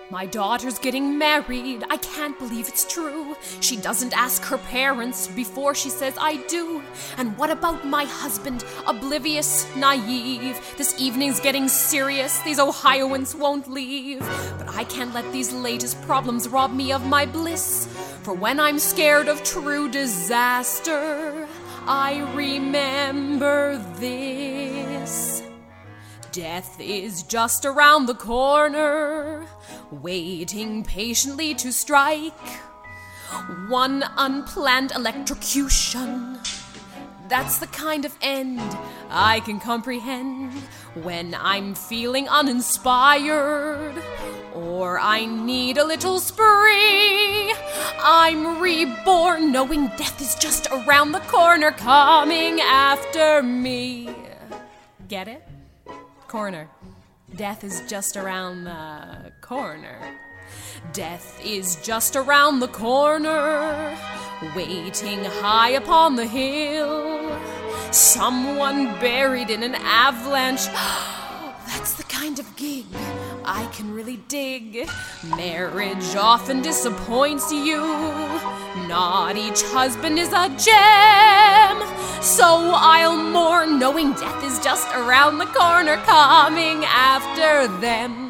My daughter's getting married, I can't believe it's true. She doesn't ask her parents before she says I do. And what about my husband, oblivious, naive? This evening's getting serious, these Ohioans won't leave. But I can't let these latest problems rob me of my bliss. For when I'm scared of true disaster, I remember this. Death is just around the corner, waiting patiently to strike. One unplanned electrocution, that's the kind of end I can comprehend when I'm feeling uninspired, or I need a little spree. I'm reborn knowing death is just around the corner, coming after me. Get it? Corner. Death is just around the corner. Death is just around the corner, waiting high upon the hill. Someone buried in an avalanche. That's the kind of gig I can really dig. Marriage often disappoints you. Not each husband is a gem. So I'll mourn knowing death is just around the corner, coming after them.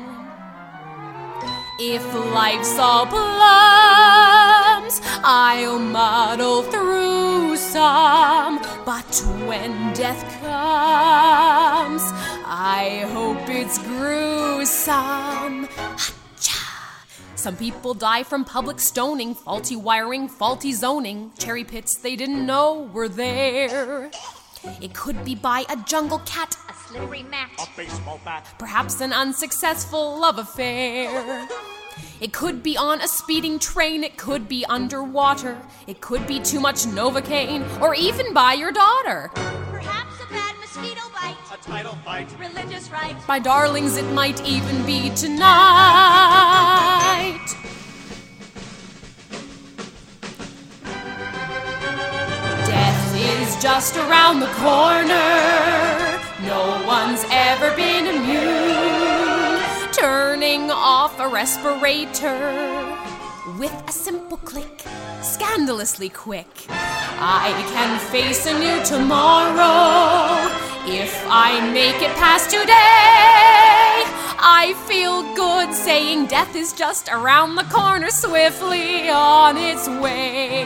If life's all plums, I'll muddle through some. But when death comes, I hope it's gruesome. Some people die from public stoning, faulty wiring, faulty zoning, cherry pits they didn't know were there. It could be by a jungle cat, a slippery mat, a baseball bat, perhaps an unsuccessful love affair. It could be on a speeding train, it could be underwater, it could be too much Novocaine, or even by your daughter. perhaps a bad mosquito bite, a tidal fight, religious rite. My darlings, it might even be tonight. Death is just around the corner. No one's ever been immune. Turning off a respirator with a simple click, scandalously quick. I can face a new tomorrow if I make it past today. I feel good saying death is just around the corner, swiftly on its way.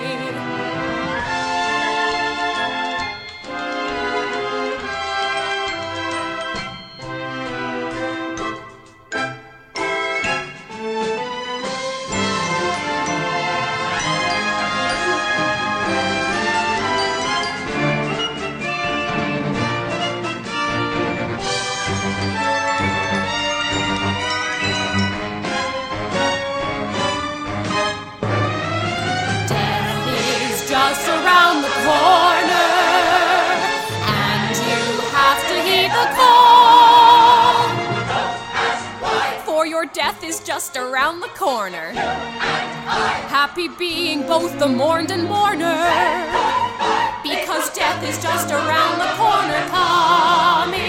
Just around the corner, and you have to heed the call, for your death is just around the corner. Happy being both the mourned and mourner, because death is just around the corner, coming